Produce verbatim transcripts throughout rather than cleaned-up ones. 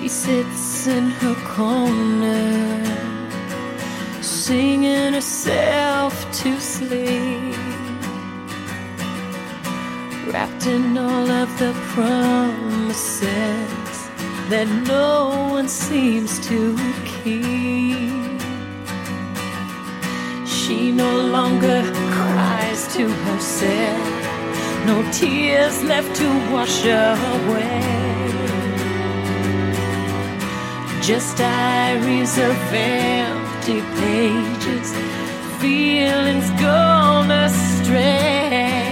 sits in her corner, singing herself to sleep, wrapped in all of the promises that no one seems to keep. She no longer cries to herself, no tears left to wash away, just diaries of empty pages, feelings gone astray.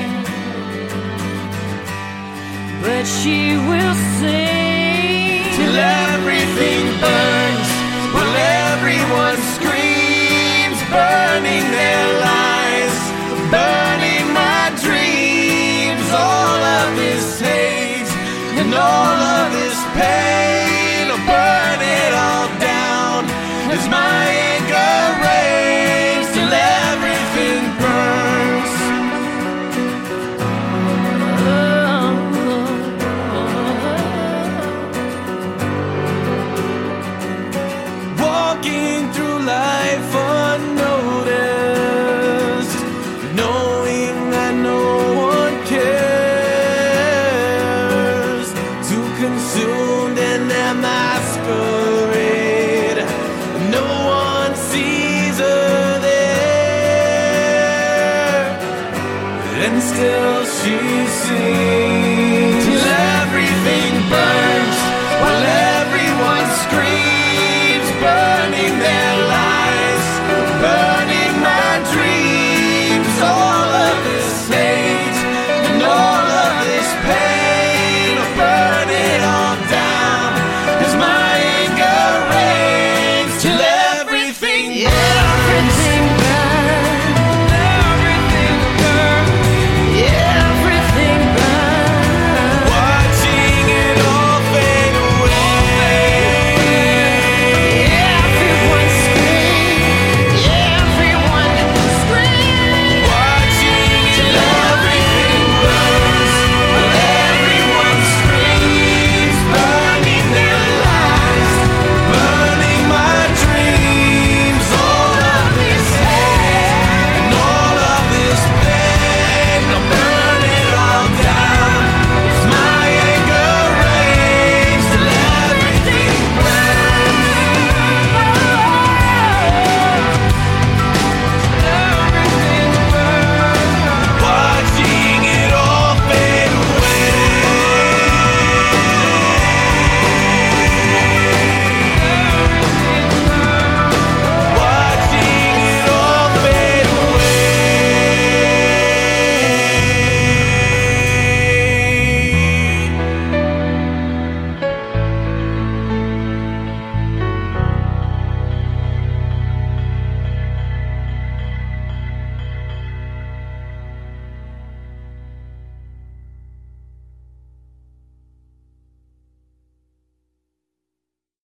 But she will sing till everything burns, while everyone screams, burning their lives, burning my dreams. All of this hate and all of this pain, I'll burn it all down as my anger rains till everything burns. Walking through life unnoticed, knowing that no one cares, too consumed in their masquerade, no one sees her there, and still she sings.